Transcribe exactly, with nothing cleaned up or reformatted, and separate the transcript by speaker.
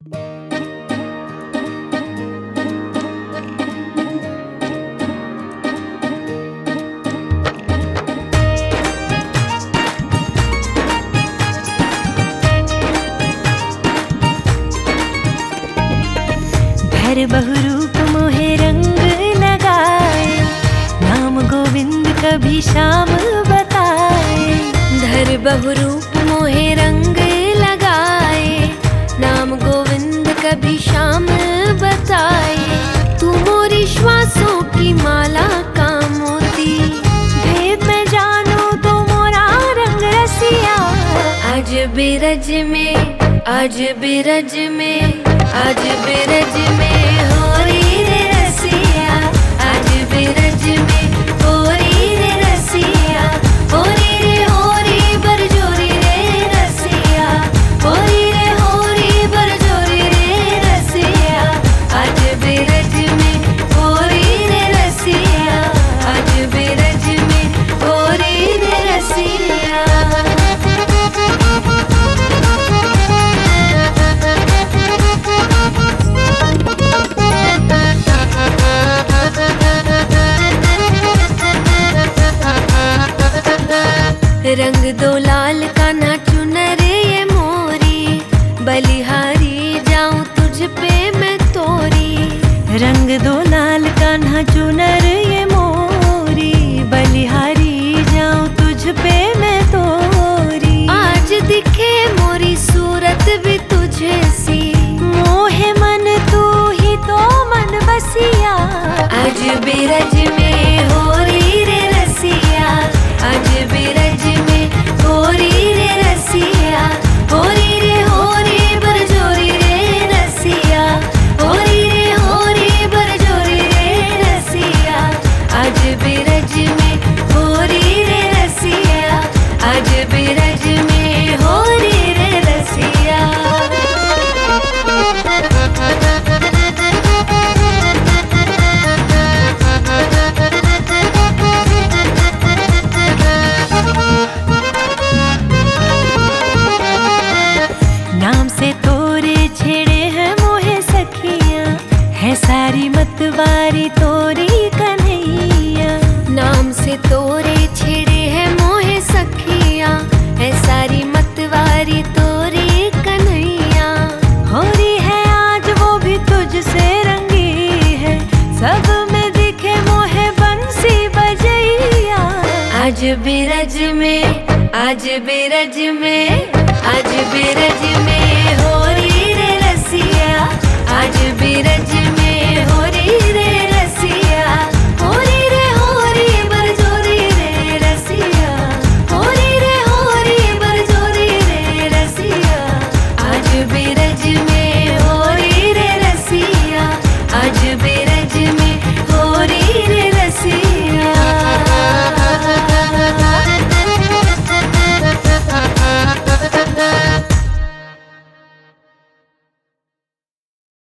Speaker 1: हर बहुरूप मोहे रंग लगाए, नाम गोविंद कभी श्याम बताए। धर बहुरूप मोहे रंग लगाए, नाम गोविंद कभी श्याम बताए। तू मोरी श्वासों की माला का मोती, भेद में जानू तो मोरा रंग रसिया। आज बिरज में, आज बिरज में, आज बिरज में हो री रे रसिया। आज बिरज में हो री रे रसिया। हो री रे हो री बरजोरी रे रसिया। हो री रे हो री बरजोरी रे रसिया। आज बिरज में हो री रे रसिया। आज बिरज में हो री रे रसिया। रंग दो लाल कान्हा चुनर ये मोरी, बलिहारी जाऊं तुझ पे मैं तोरी। रंग दो लाल कान्हा चुनर ये मोरी, बलिहारी जाऊं तुझ पे मैं तोरी। आज दिखे मोरी सूरत भी तुझे सी, मोहे मन तू ही तो मन बसिया। आज बिरज में हो री रे रसिया। आज बिरज में हो री रे रसिया। हो री रे हो री बरजोरी रे रसिया। हो री रे हो री बरजोरी रे रसिया। आज बिरज में हो री रे रसिया। आज बिरज में हो री रे रसिया। नाम से तोरे छेड़े हैं मोहे सखियां, है सारी मतवारी तोरी कन्हैया। नाम से तोरे छेड़े हैं मोहे सखियां, है सारी मतवारी तोरी कन्हैया। हो रही है आज वो भी तुझसे रंगी है, सब में दिखे मोहे बंसी बजैया। आज बिरज में, आज बिरज में, आज बिरज में हो